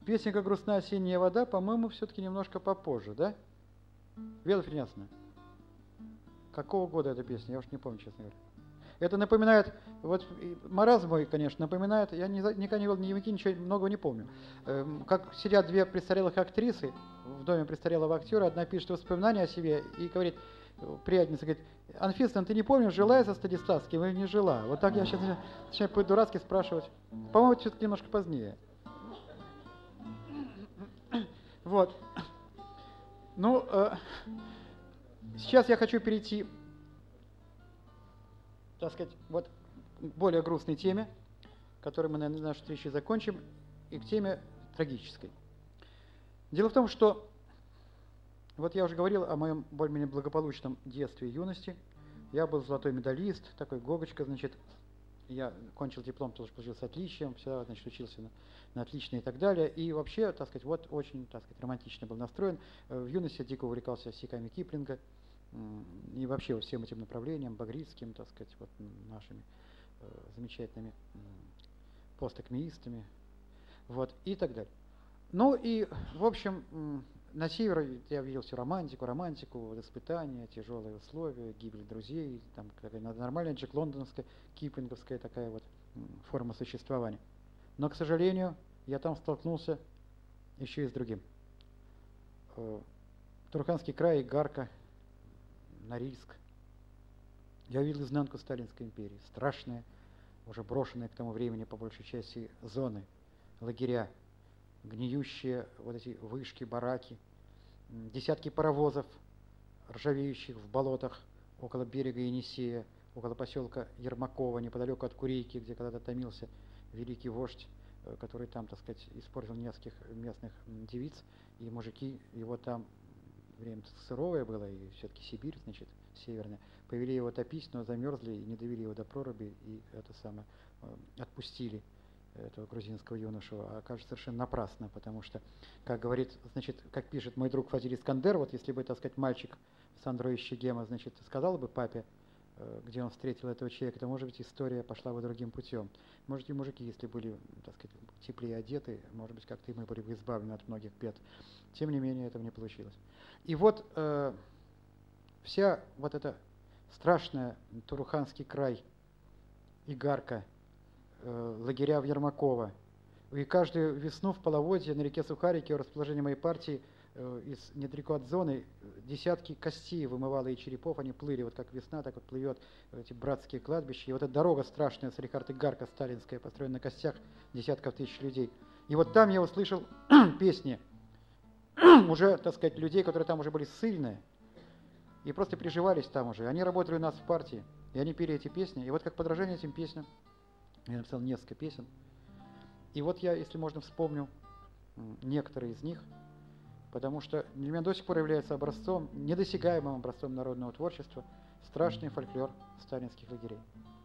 Песенка «Грустная осенняя вода», по-моему, все-таки немножко попозже, да? Вера Ференцовна, какого года эта песня? Я уж не помню, честно говоря. Это напоминает, вот маразм мой, конечно, напоминает, я никогда не видел дневники, ничего многого не помню. Как сидят две престарелых актрисы в доме престарелого актера, одна пишет воспоминания о себе и говорит, приятница говорит, Анфиса, ты не помнишь, жила я со Станиславским или не жила? Вот так я сейчас начинаю по-дурацки спрашивать. По-моему, это все-таки немножко позднее. Вот. Ну, сейчас я хочу перейти, так сказать, вот к более грустной теме, которую мы на нашей встрече закончим, и к теме трагической. Дело в том, что, вот я уже говорил о моем более-менее благополучном детстве и юности. Я был золотой медалист, такой гогочка, значит, я кончил диплом, тоже получил с отличием, всегда, значит, учился на отлично и так далее. И вообще, так сказать, вот очень, так сказать, романтично был настроен. В юности я дико увлекался стихами Киплинга и вообще вот всем этим направлением, багрицким, так сказать, вот нашими замечательными постакмеистами, вот, и так далее. Ну и, в общем, на север я видел всю романтику, испытания, тяжелые условия, гибель друзей, там какая-то нормальная Джек Лондонская, киплинговская такая вот форма существования. Но, к сожалению, я там столкнулся еще и с другим. Турканский край, Игарка, Норильск. Я увидел изнанку Сталинской империи. Страшные, уже брошенные к тому времени по большей части зоны, лагеря, гниющие вот эти вышки, бараки, десятки паровозов, ржавеющих в болотах около берега Енисея, около поселка Ермакова, неподалеку от Курейки, где когда-то томился великий вождь, который там, так сказать, испортил нескольких местных девиц, и мужики его там, время сыровое было, и все-таки Сибирь, значит, северная, повели его топить, но замерзли и не довели его до проруби, и это самое отпустили этого грузинского юношу, а кажется совершенно напрасно, потому что, как говорит, значит, как пишет мой друг Фазиль Искандер, вот если бы, так сказать, мальчик Сандро Ищегема, значит, сказал бы папе, где он встретил этого человека, то, может быть, история пошла бы другим путем. Может, и мужики, если были, так сказать, теплее одеты, может быть, как-то мы были бы избавлены от многих бед. Тем не менее, этого не получилось. И вот вся вот эта страшная Туруханский край, Игарка, лагеря в Ермакова. И каждую весну в половодье на реке Сухарики, в расположении моей партии, недалеко от зоны, десятки костей вымывало и черепов, они плыли, вот как весна, так вот плывет эти братские кладбища. И вот эта дорога страшная, Салихард Игарка сталинская, построена на костях десятков тысяч людей. И вот там я услышал песни уже, так сказать, людей, которые там уже были ссыльные, и просто приживались там уже. Они работали у нас в партии, и они пели эти песни. И вот как подражание этим песням, я написал несколько песен. И вот я, если можно, вспомню некоторые из них, потому что для меня до сих пор является образцом, недосягаемым образцом народного творчества, страшный фольклор сталинских лагерей.